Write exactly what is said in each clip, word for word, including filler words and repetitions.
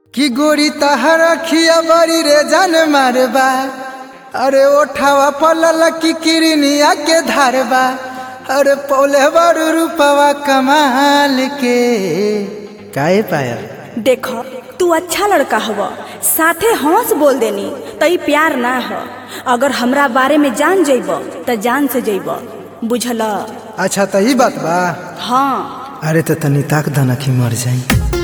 कि गोरी तहर अखिया बड़ी रे जान मारबा। अरे ओठावा पलल की किरनिया के धारबा। अरे पौले बड़ रूपवा कमाल के काहे पायल। देखो तू अच्छा लड़का हव, साथे हंस बोल देनी तो ई प्यार ना हो। अगर हमरा बारे में जान जइब तो जान से जइब, बुझल। अच्छा तो ई बात बा। हाँ अरे तो तनी ताक दाना की मर जाई।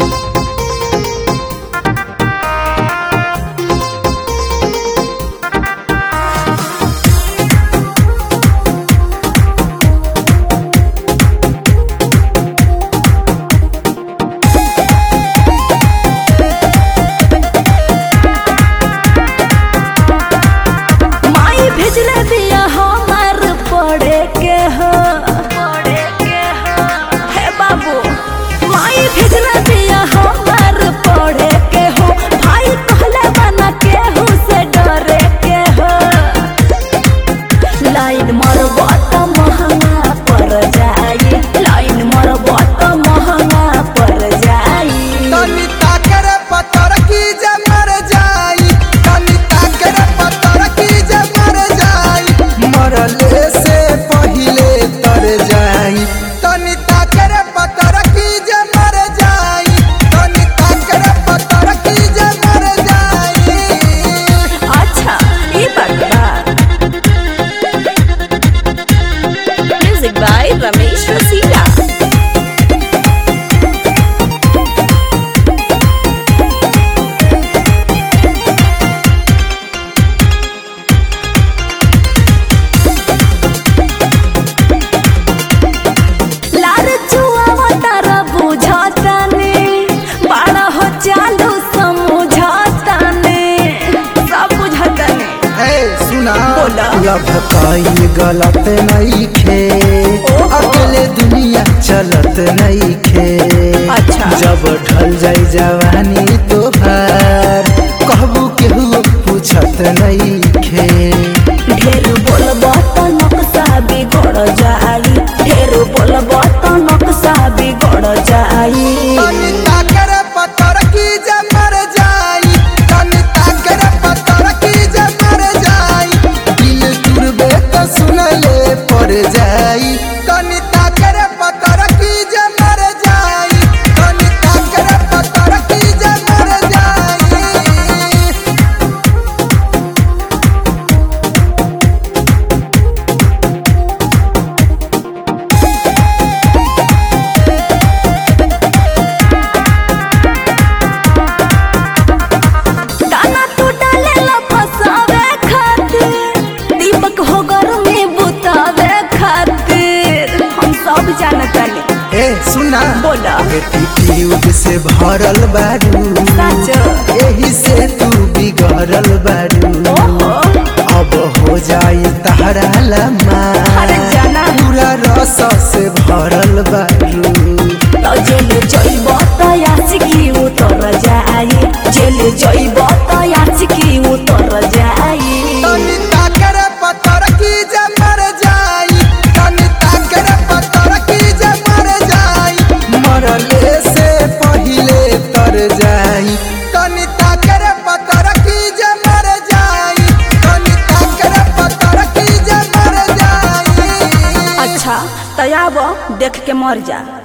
लव कईल गलत नहीं खे, अकेले दुनिया चलत नहीं खे। अच्छा। जब ढल जाई जवानी तो भार कहबू केहू पूछत नहीं खे। ढेर बोलबा तो नक्शा बिगड़ जाई, ढेर बोलबा तो नक्शा बिगड़ जाई। तनी ताकर पत्थर की जे मर जाई, तनी ताकर पत्थर की जे मर जाई। दिल तुरबे तो सुनले पड़ जाई, तनी ताकर पत्थर की जे मर जाई, तनी ताकर पत्थर की जे मर जाई। ए सुना बोला, एटीट्यूड से भरल बारू, यही से तू बिगड़ल बारू। अब हो जाई तहरा लम्मा, पूरा रस से भरल बारू। जेल जइब तो आशिकी उतर जाई, जेल जइब तो आशिकी उतर जाई। तनी ताकर पत्थर की जे मर जाई, तनी ताकर पत्थर की जे मर जाई। मरले से पहिले तर जाई, तनी ताकर पत्थर की जे मर जाई, तनी ताकर पत्थर की जे मर जाई। अच्छा तयाब देख के मर जा।